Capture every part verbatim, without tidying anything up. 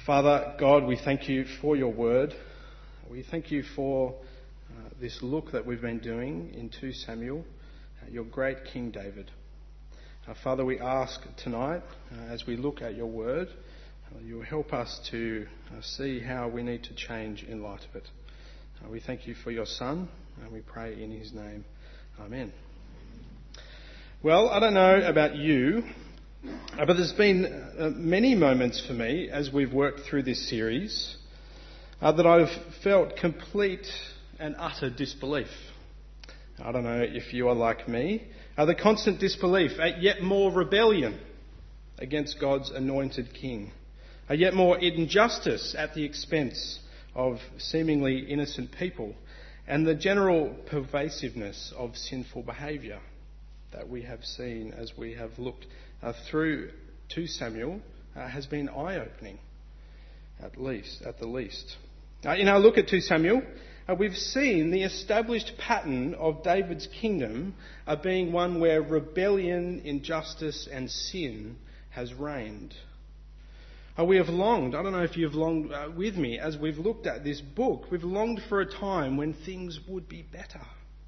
Father God, we thank you for your word. We thank you for uh, this look that we've been doing in Second Samuel, uh, your great King David. Uh, Father, we ask tonight, uh, as we look at your word, uh, you'll help us to uh, see how we need to change in light of it. Uh, we thank you for your Son, and we pray in his name. Amen. Well, I don't know about you, uh, but there's been uh, many moments for me as we've worked through this series uh, that I've felt complete and utter disbelief. I don't know if you are like me. Uh, the constant disbelief at yet more rebellion against God's anointed king. Uh, yet more injustice at the expense of seemingly innocent people. And the general pervasiveness of sinful behaviour that we have seen as we have looked uh, through Second Samuel uh, has been eye-opening, at least, at the least. Uh, in our look at Second Samuel, uh, we've seen the established pattern of David's kingdom uh, being one where rebellion, injustice and sin has reigned. Uh, we have longed, I don't know if you've longed uh, with me as we've looked at this book, we've longed for a time when things would be better.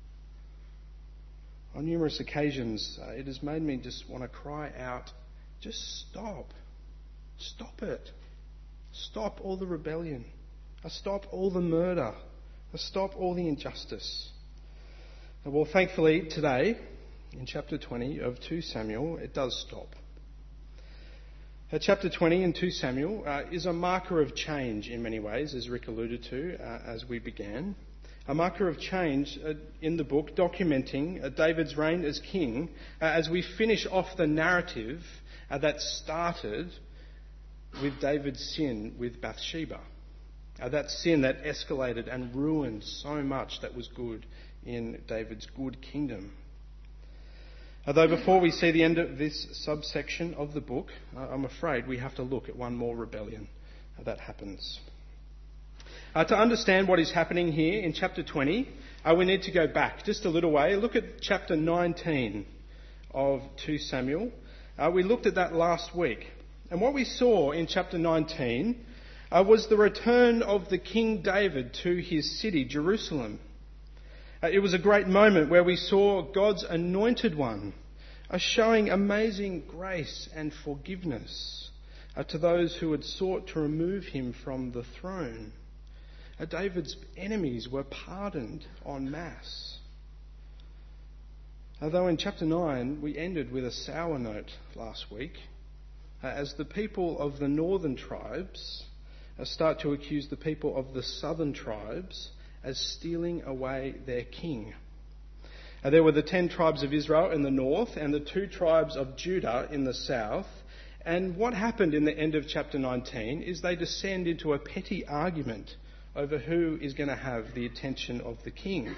On numerous occasions, uh, it has made me just want to cry out, just stop. Stop it. Stop all the rebellion. Uh, stop all the murder. Uh, stop all the injustice. Uh, well, thankfully, today, in chapter twenty of Second Samuel, it does stop. Uh, chapter twenty in Second Samuel uh, is a marker of change in many ways, as Rick alluded to uh, as we began. A marker of change uh, in the book documenting uh, David's reign as king uh, as we finish off the narrative uh, that started with David's sin with Bathsheba. Uh, that sin that escalated and ruined so much that was good in David's good kingdom. Although before we see the end of this subsection of the book, uh, I'm afraid we have to look at one more rebellion uh, that happens. Uh, to understand what is happening here in chapter twenty, uh, we need to go back just a little way. Look at chapter nineteen of Second Samuel. Uh, we looked at that last week. And what we saw in chapter nineteen uh, was the return of the King David to his city, Jerusalem. Uh, it was a great moment where we saw God's anointed one uh, showing amazing grace and forgiveness uh, to those who had sought to remove him from the throne. Uh, David's enemies were pardoned en masse. Although in chapter nine we ended with a sour note last week, uh, as the people of the northern tribes uh, start to accuse the people of the southern tribes as stealing away their king. Uh, there were the ten tribes of Israel in the north and the two tribes of Judah in the south. And what happened in the end of chapter nineteen is they descend into a petty argument over who is going to have the attention of the king.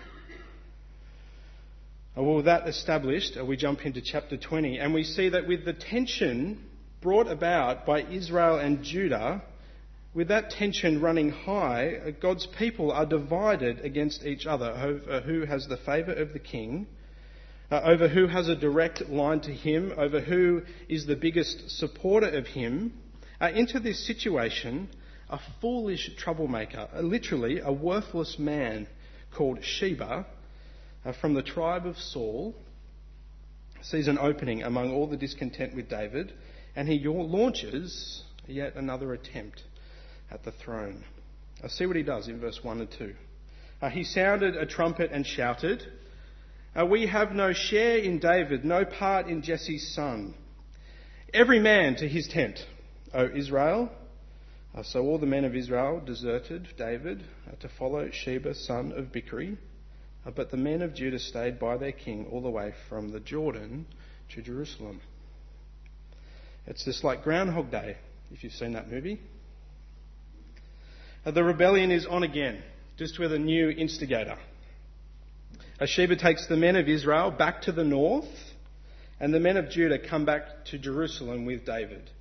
Well, with that established, we jump into chapter twenty and we see that with the tension brought about by Israel and Judah, with that tension running high, God's people are divided against each other over who has the favour of the king, uh, over who has a direct line to him, over who is the biggest supporter of him. Uh, into this situation, a foolish troublemaker, uh, literally a worthless man called Sheba, uh, from the tribe of Saul, sees an opening among all the discontent with David, and he launches yet another attempt at the throne. I'll see what he does in verse one and two. Uh, he sounded a trumpet and shouted, uh, "We have no share in David, no part in Jesse's son. Every man to his tent, O Israel." Uh, so all the men of Israel deserted David uh, to follow Sheba, son of Bichri. Uh, but the men of Judah stayed by their king all the way from the Jordan to Jerusalem. It's just like Groundhog Day, if you've seen that movie. Uh, the rebellion is on again, just with a new instigator. Uh, Sheba takes the men of Israel back to the north, and the men of Judah come back to Jerusalem with David.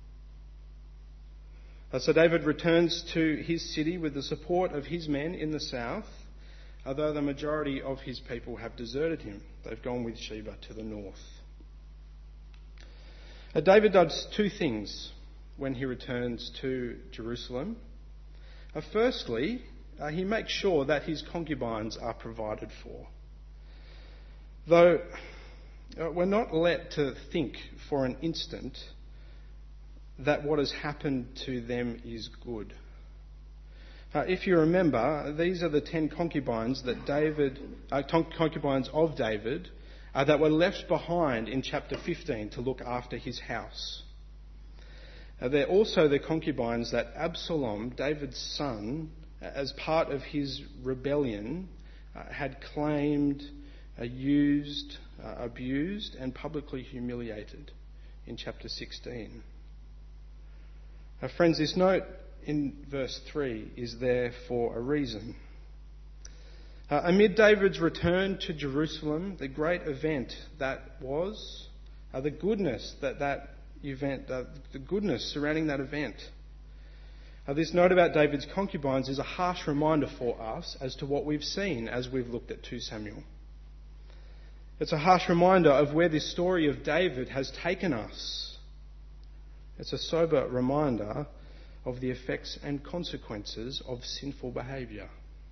Uh, so David returns to his city with the support of his men in the south, although the majority of his people have deserted him. They've gone with Sheba to the north. Uh, David does two things when he returns to Jerusalem. Uh, firstly, uh, he makes sure that his concubines are provided for. Though uh, we're not let to think for an instant that what has happened to them is good. Uh, if you remember, these are the ten concubines that David, uh, concubines of David, uh, that were left behind in chapter fifteen to look after his house. Uh, they're also the concubines that Absalom, David's son, as part of his rebellion, uh, had claimed, uh, used, uh, abused, and publicly humiliated in chapter sixteen. Uh, friends, this note in verse three is there for a reason. Uh, amid David's return to Jerusalem, the great event that was, uh, the goodness that that event, uh, the goodness surrounding that event. Uh, this note about David's concubines is a harsh reminder for us as to what we've seen as we've looked at Second Samuel. It's a harsh reminder of where this story of David has taken us. It's a sober reminder of the effects and consequences of sinful behaviour.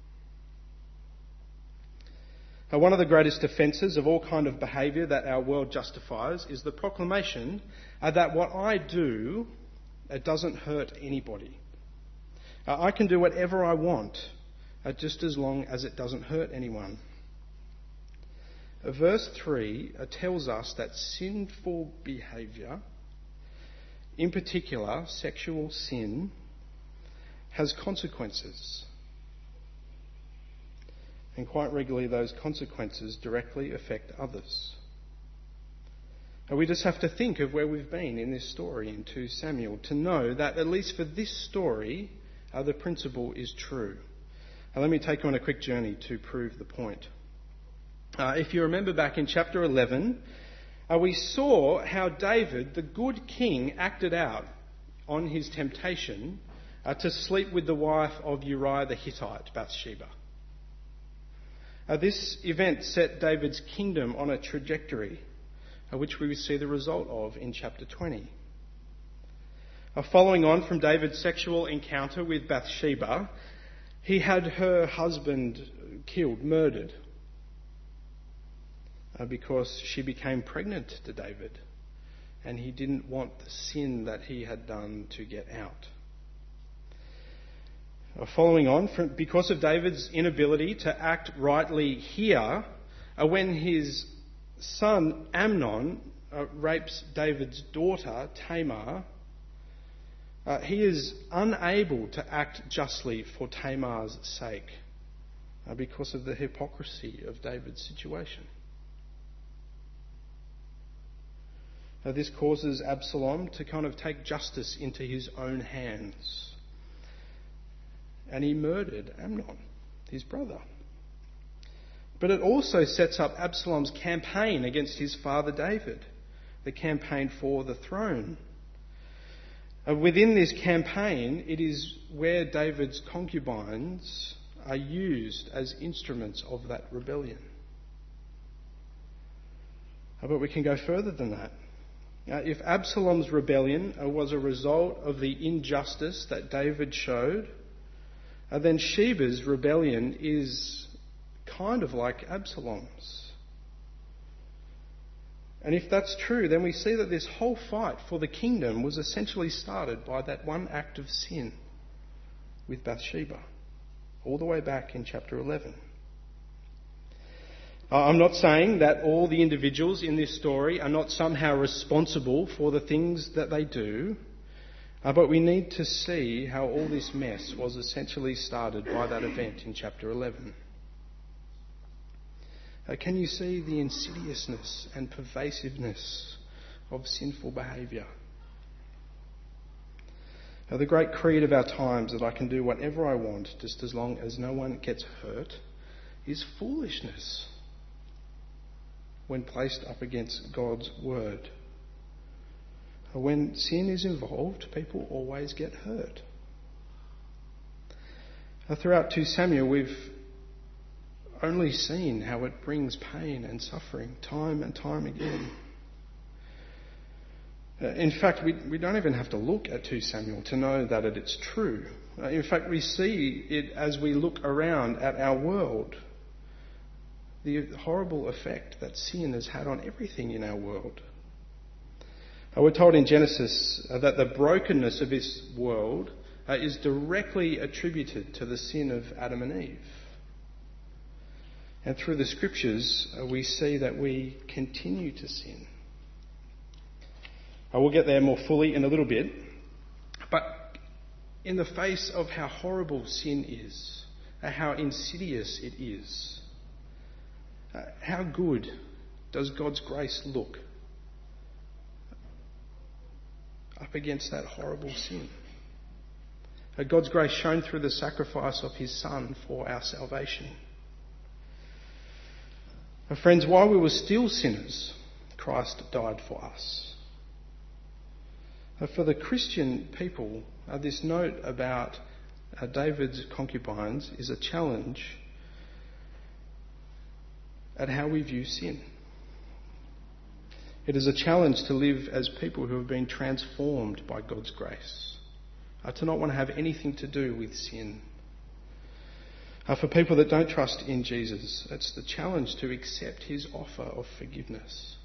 Now, one of the greatest offences of all kind of behaviour that our world justifies is the proclamation uh, that what I do, it doesn't hurt anybody. Uh, I can do whatever I want, uh, just as long as it doesn't hurt anyone. Uh, verse three uh, tells us that sinful behaviour, in particular sexual sin, has consequences. And quite regularly those consequences directly affect others. And we just have to think of where we've been in this story in Second Samuel to know that at least for this story, uh, the principle is true. Now, let me take you on a quick journey to prove the point. Uh, if you remember back in chapter eleven, uh, we saw how David, the good king, acted out on his temptation uh, to sleep with the wife of Uriah the Hittite, Bathsheba. Uh, this event set David's kingdom on a trajectory, uh, which we see the result of in chapter twenty. Uh, following on from David's sexual encounter with Bathsheba, he had her husband killed, murdered, uh, because she became pregnant to David, and he didn't want the sin that he had done to get out. Following on, from, because of David's inability to act rightly here, uh, when his son Amnon uh, rapes David's daughter Tamar, uh, he is unable to act justly for Tamar's sake uh, because of the hypocrisy of David's situation. Uh, this causes Absalom to kind of take justice into his own hands. And he murdered Amnon, his brother. But it also sets up Absalom's campaign against his father David, the campaign for the throne. Uh, within this campaign, it is where David's concubines are used as instruments of that rebellion. Uh, but we can go further than that. Uh, if Absalom's rebellion uh, was a result of the injustice that David showed, Uh, then Sheba's rebellion is kind of like Absalom's. And if that's true, then we see that this whole fight for the kingdom was essentially started by that one act of sin with Bathsheba, all the way back in chapter eleven. Uh, I'm not saying that all the individuals in this story are not somehow responsible for the things that they do. Uh, but we need to see how all this mess was essentially started by that event in chapter eleven. Uh, can you see the insidiousness and pervasiveness of sinful behaviour? Uh, the great creed of our times that I can do whatever I want just as long as no one gets hurt is foolishness when placed up against God's word. When sin is involved, people always get hurt. Now, throughout Second Samuel, we've only seen how it brings pain and suffering time and time again. Uh, in fact, we, we don't even have to look at Second Samuel to know that it, it's true. Uh, in fact, we see it as we look around at our world. The horrible effect that sin has had on everything in our world. Uh, we're told in Genesis uh, that the brokenness of this world uh, is directly attributed to the sin of Adam and Eve. And through the scriptures, uh, we see that we continue to sin. Uh, we'll get there more fully in a little bit. But in the face of how horrible sin is, uh, how insidious it is, uh, how good does God's grace look up against that horrible sin? Uh, God's grace shown through the sacrifice of his Son for our salvation. Uh, friends, while we were still sinners, Christ died for us. Uh, for the Christian people, uh, this note about uh, David's concubines is a challenge at how we view sin. It is a challenge to live as people who have been transformed by God's grace, uh, to not want to have anything to do with sin. Uh, for people that don't trust in Jesus, it's the challenge to accept his offer of forgiveness.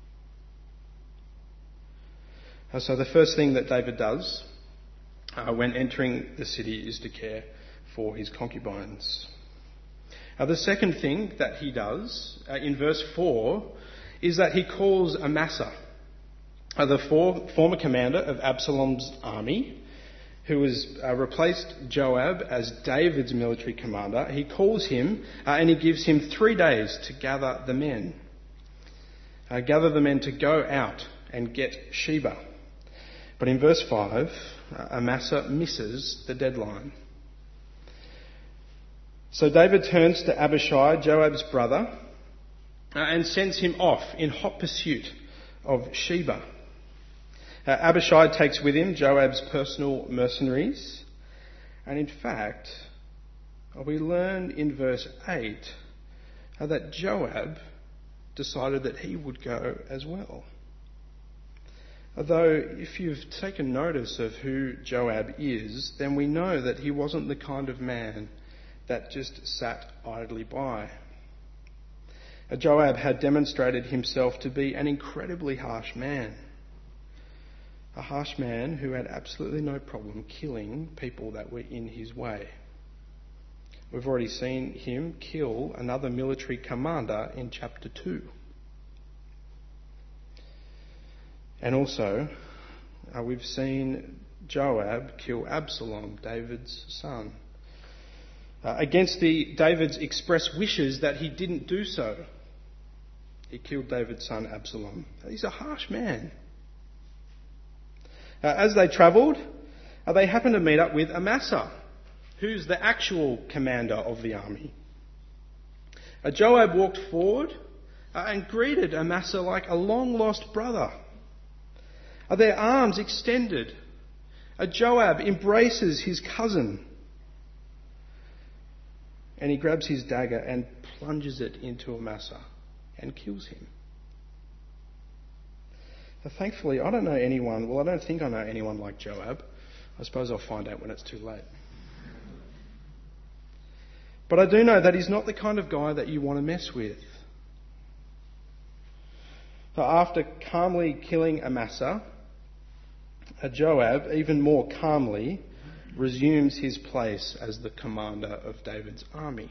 Uh, so the first thing that David does uh, when entering the city is to care for his concubines. Uh, the second thing that he does uh, in verse four is that he calls Amasa, uh, the for, former commander of Absalom's army, who has uh, replaced Joab as David's military commander. He calls him uh, and he gives him three days to gather the men. Uh, gather the men to go out and get Sheba. But in verse five, uh, Amasa misses the deadline. So David turns to Abishai, Joab's brother, uh, and sends him off in hot pursuit of Sheba. Uh, Abishai takes with him Joab's personal mercenaries. And in fact, uh, we learn in verse eight uh, that Joab decided that he would go as well. Although, if you've taken notice of who Joab is, then we know that he wasn't the kind of man that just sat idly by. Joab had demonstrated himself to be an incredibly harsh man. A harsh man who had absolutely no problem killing people that were in his way. We've already seen him kill another military commander in chapter two. And also, uh, we've seen Joab kill Absalom, David's son. Uh, against the David's express wishes that he didn't do so. He killed David's son Absalom. He's a harsh man. Uh, as they travelled, uh, they happened to meet up with Amasa, who's the actual commander of the army. Uh, Joab walked forward uh, and greeted Amasa like a long-lost brother. Uh, their arms extended. Uh, Joab embraces his cousin. And he grabs his dagger and plunges it into Amasa and kills him. Now, thankfully, I don't know anyone, well, I don't think I know anyone like Joab. I suppose I'll find out when it's too late. But I do know that he's not the kind of guy that you want to mess with. So after calmly killing Amasa, Joab, even more calmly, resumes his place as the commander of David's army.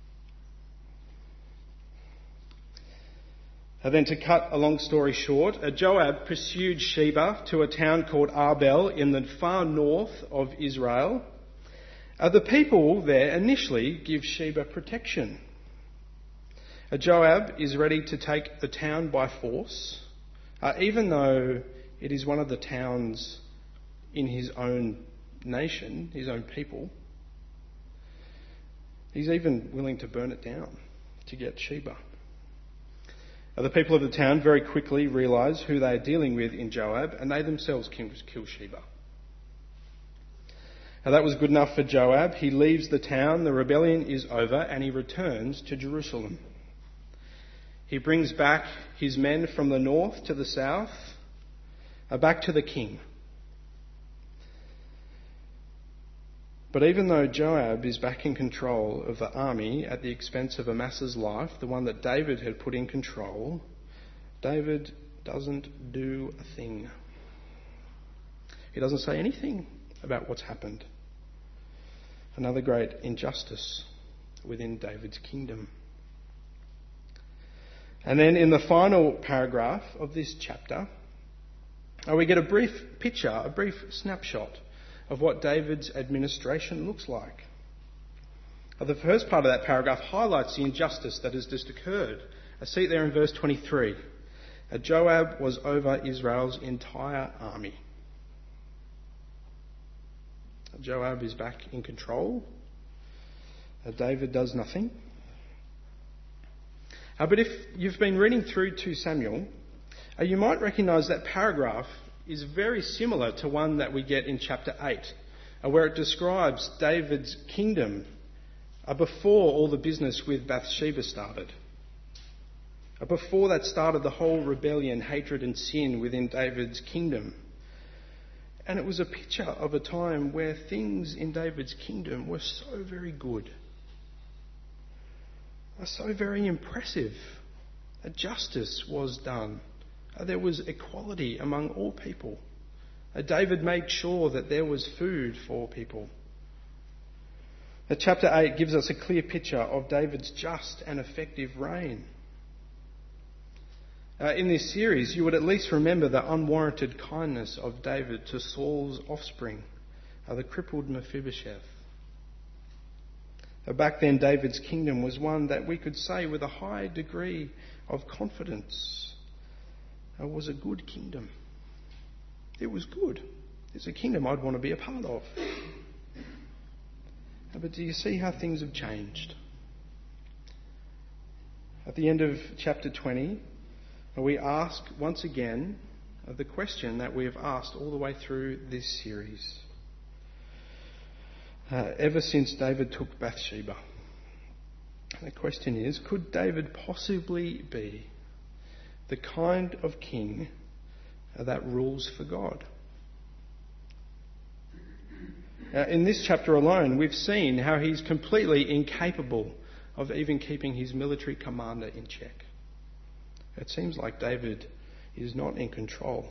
And then to cut a long story short, Joab pursued Sheba to a town called Arbel in the far north of Israel. Uh, the people there initially give Sheba protection. Uh, Joab is ready to take the town by force, uh, even though it is one of the towns in his own nation, his own people. He's even willing to burn it down to get Sheba. Uh, the people of the town very quickly realise who they are dealing with in Joab, and they themselves kill, kill Sheba. Now that was good enough for Joab. He leaves the town, the rebellion is over, and he returns to Jerusalem. He brings back his men from the north to the south, Uh, back to the king. But even though Joab is back in control of the army at the expense of Amasa life, the one that David had put in control, David doesn't do a thing. He doesn't say anything about what's happened. Another great injustice within David's kingdom. And then in the final paragraph of this chapter, we get a brief picture, a brief snapshot of what David's administration looks like. The first part of that paragraph highlights the injustice that has just occurred. I see it there in verse twenty-three. Joab was over Israel's entire army. Joab is back in control. David does nothing. Uh, but if you've been reading through Second Samuel, uh, you might recognise that paragraph is very similar to one that we get in chapter eight, uh, where it describes David's kingdom uh, before all the business with Bathsheba started. Uh, before that started the whole rebellion, hatred and sin within David's kingdom. And it was a picture of a time where things in David's kingdom were so very good, are so very impressive. A justice was done. There was equality among all people. David made sure that there was food for people. Chapter eight gives us a clear picture of David's just and effective reign. Uh, in this series, you would at least remember the unwarranted kindness of David to Saul's offspring, uh, the crippled Mephibosheth. Back then, David's kingdom was one that we could say with a high degree of confidence it was a good kingdom. It was good. It's a kingdom I'd want to be a part of. But do you see how things have changed? At the end of chapter twenty, we ask once again the question that we have asked all the way through this series. Uh, ever since David took Bathsheba. The question is, could David possibly be the kind of king that rules for God? Uh, in this chapter alone, we've seen how he's completely incapable of even keeping his military commander in check. It seems like David is not in control.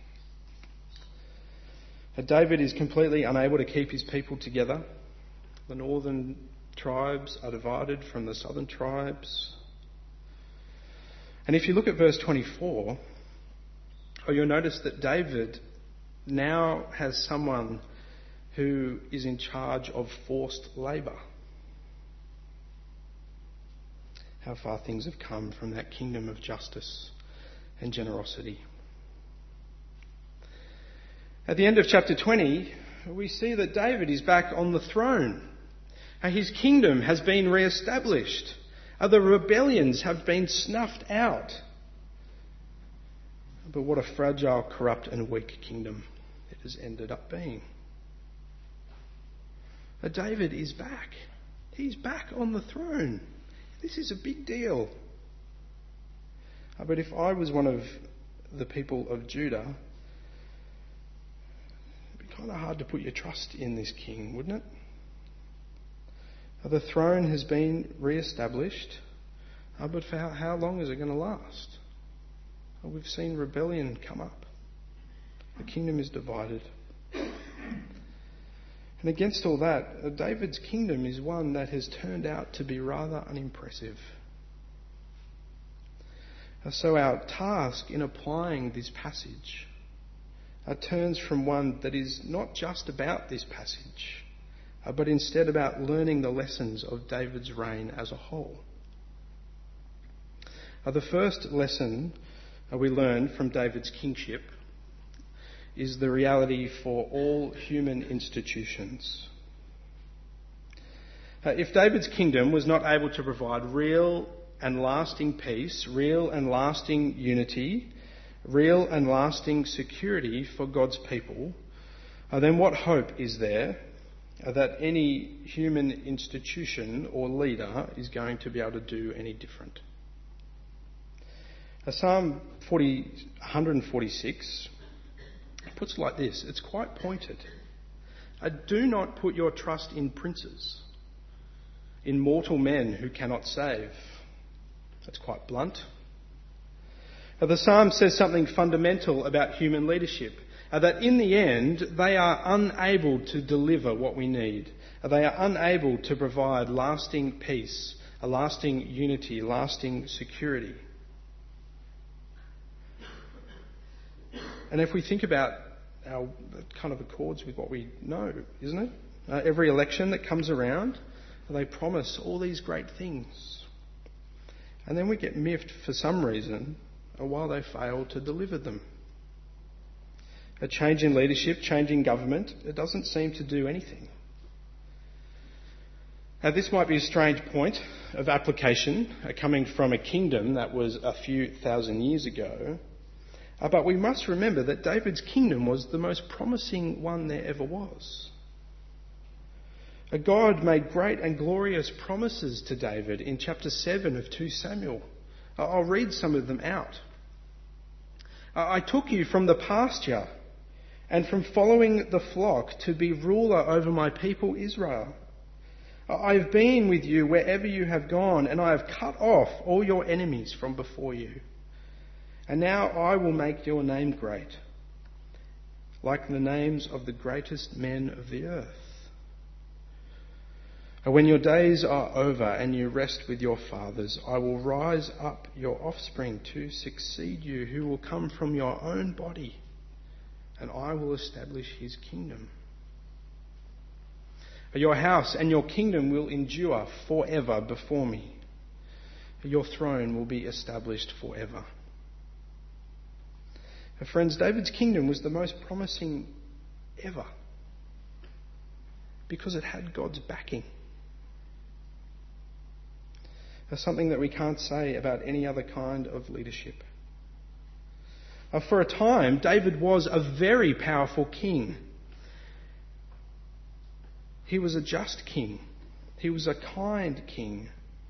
David is completely unable to keep his people together. The northern tribes are divided from the southern tribes. And if you look at verse twenty-four, you'll notice that David now has someone who is in charge of forced labour. How far things have come from that kingdom of justice and generosity. At the end of chapter twenty, we see that David is back on the throne. His kingdom has been re-established. The rebellions have been snuffed out. But what a fragile, corrupt and weak kingdom it has ended up being. David is back. He's back on the throne. This is a big deal. But if I was one of the people of Judah, kind of hard to put your trust in this king, wouldn't it? The throne has been re-established, but for how, how long is it going to last? We've seen rebellion come up. The kingdom is divided. And against all that, David's kingdom is one that has turned out to be rather unimpressive. So our task in applying this passage Uh, turns from one that is not just about this passage, uh, but instead about learning the lessons of David's reign as a whole. Uh, the first lesson uh, we learn from David's kingship is the reality for all human institutions. Uh, if David's kingdom was not able to provide real and lasting peace, real and lasting unity, real and lasting security for God's people, uh, then what hope is there uh, that any human institution or leader is going to be able to do any different? Uh, Psalm forty, one forty-six puts it like this. It's quite pointed. Uh, do not put your trust in princes, in mortal men who cannot save. That's quite blunt. Uh, the psalm says something fundamental about human leadership, uh, that in the end they are unable to deliver what we need. Uh, they are unable to provide lasting peace, a lasting unity, lasting security. And if we think about our, that kind of accords with what we know, isn't it? Uh, every election that comes around, they promise all these great things. And then we get miffed for some reason while they fail to deliver them. A change in leadership, change in government, it doesn't seem to do anything. Now, this might be a strange point of application, uh, coming from a kingdom that was a few thousand years ago. Uh, but we must remember that David's kingdom was the most promising one there ever was. Uh, God made great and glorious promises to David in chapter seven of Second Samuel. Uh, I'll read some of them out. Uh, I took you from the pasture and from following the flock to be ruler over my people Israel. Uh, I have been with you wherever you have gone, and I have cut off all your enemies from before you. And now I will make your name great, like the names of the greatest men of the earth. And when your days are over and you rest with your fathers, I will rise up your offspring to succeed you, who will come from your own body, and I will establish his kingdom. Your house and your kingdom will endure forever before me. Your throne will be established forever. Friends, David's kingdom was the most promising ever because it had God's backing. That's something that we can't say about any other kind of leadership. Uh, for a time, David was a very powerful king. He was a just king. He was a kind king.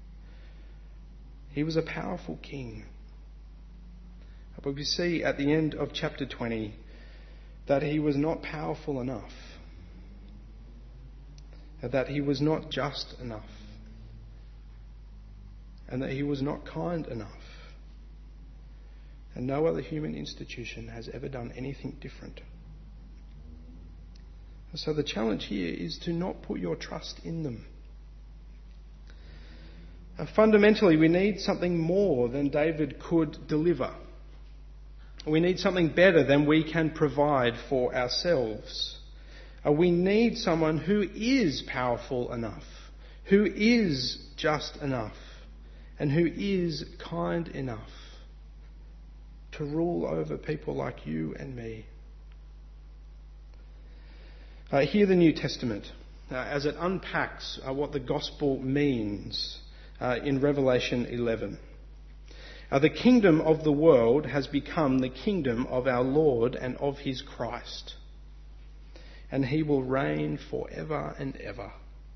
He was a powerful king. But we see at the end of chapter twenty that he was not powerful enough, that he was not just enough, and that he was not kind enough. And no other human institution has ever done anything different. So the challenge here is to not put your trust in them. Uh, fundamentally, we need something more than David could deliver. We need something better than we can provide for ourselves. Uh, we need someone who is powerful enough, who is just enough, and who is kind enough to rule over people like you and me. Uh, hear the New Testament uh, as it unpacks uh, what the gospel means uh, in Revelation eleven. Uh, the kingdom of the world has become the kingdom of our Lord and of his Christ, and he will reign forever and ever.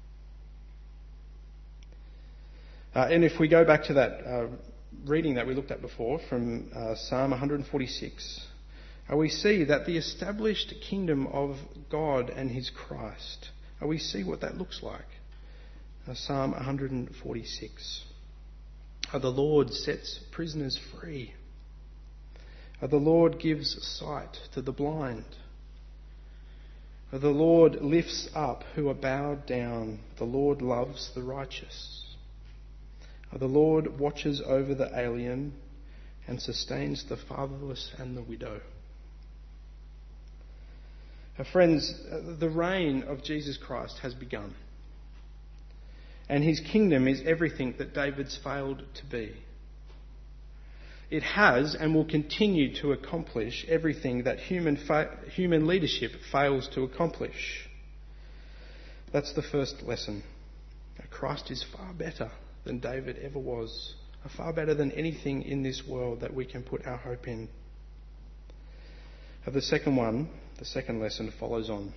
Uh, and if we go back to that uh, reading that we looked at before from uh, Psalm one forty-six, uh, we see that the established kingdom of God and his Christ, uh, we see what that looks like. Uh, Psalm one forty-six. Uh, the Lord sets prisoners free. Uh, the Lord gives sight to the blind. Uh, the Lord lifts up who are bowed down. The Lord loves the righteous. Uh, the Lord watches over the alien and sustains the fatherless and the widow. Uh, friends, uh, the reign of Jesus Christ has begun. And his kingdom is everything that David's failed to be. It has and will continue to accomplish everything that human fa- human leadership fails to accomplish. That's the first lesson. Christ is far better than David ever was, far better than anything in this world that we can put our hope in. The second one, the second lesson follows on.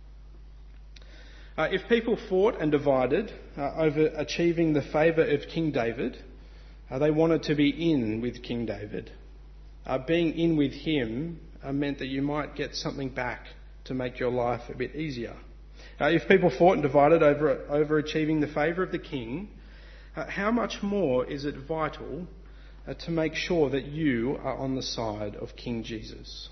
Uh, if people fought and divided uh, over achieving the favour of King David, uh, they wanted to be in with King David. Uh, being in with him uh, meant that you might get something back to make your life a bit easier. Uh, if people fought and divided over, over achieving the favour of the king, uh, how much more is it vital uh, to make sure that you are on the side of King Jesus?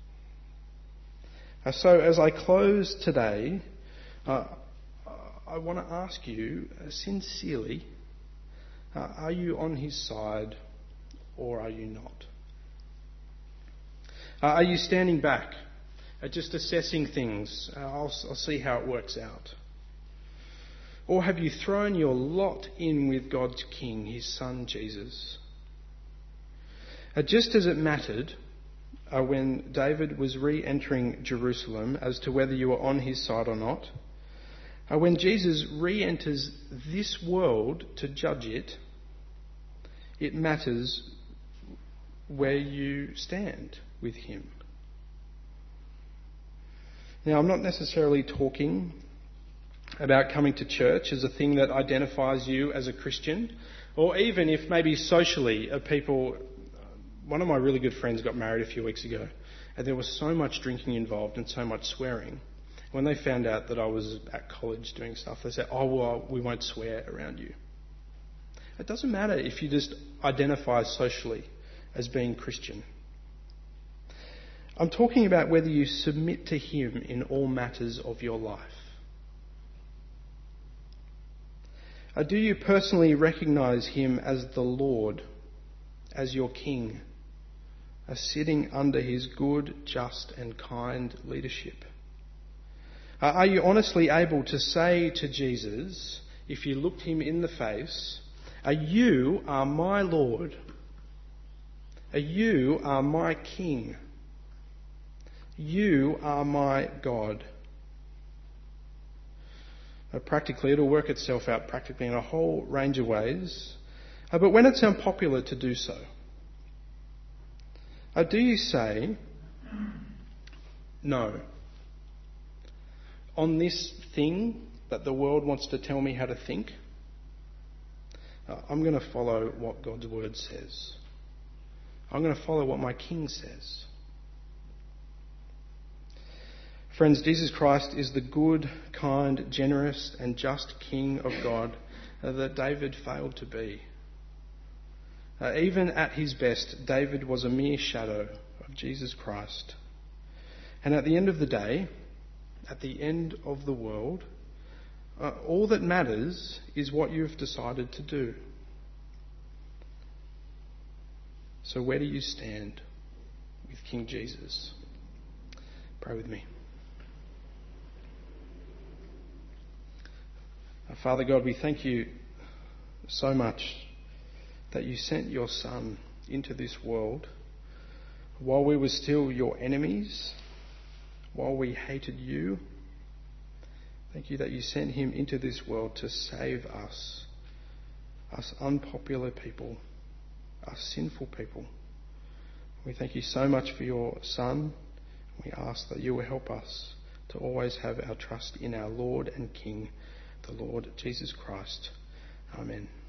Uh, so as I close today, uh, I want to ask you uh, sincerely, uh, are you on his side or are you not? Uh, are you standing back, uh, just assessing things? Uh, I'll, I'll see how it works out. Or have you thrown your lot in with God's King, his Son Jesus? Uh, just as it mattered uh, when David was re-entering Jerusalem as to whether you were on his side or not, uh, when Jesus re-enters this world to judge it, it matters where you stand with him. Now, I'm not necessarily talking about coming to church as a thing that identifies you as a Christian, or even if maybe socially uh, people... One of my really good friends got married a few weeks ago, and there was so much drinking involved and so much swearing. When they found out that I was at college doing stuff, they said, oh, well, we won't swear around you. It doesn't matter if you just identify socially as being Christian. I'm talking about whether you submit to him in all matters of your life. Uh, do you personally recognise him as the Lord, as your King, as sitting under his good, just and kind leadership? Uh, are you honestly able to say to Jesus, if you looked him in the face, uh, you are my Lord, uh, you are my King, you are my God? Uh, practically, it'll work itself out practically in a whole range of ways. Uh, but when it's unpopular to do so, uh, do you say, no, on this thing that the world wants to tell me how to think, uh, I'm going to follow what God's word says. I'm going to follow what my King says. Friends, Jesus Christ is the good, kind, generous and just King of God uh, that David failed to be. Uh, even at his best, David was a mere shadow of Jesus Christ. And at the end of the day, at the end of the world, uh, all that matters is what you've decided to do. So where do you stand with King Jesus? Pray with me. Uh, Father God, we thank you so much that you sent your Son into this world while we were still your enemies, while we hated you. Thank you that you sent him into this world to save us, us unpopular people, us sinful people. We thank you so much for your Son. We ask that you will help us to always have our trust in our Lord and King, the Lord Jesus Christ. Amen.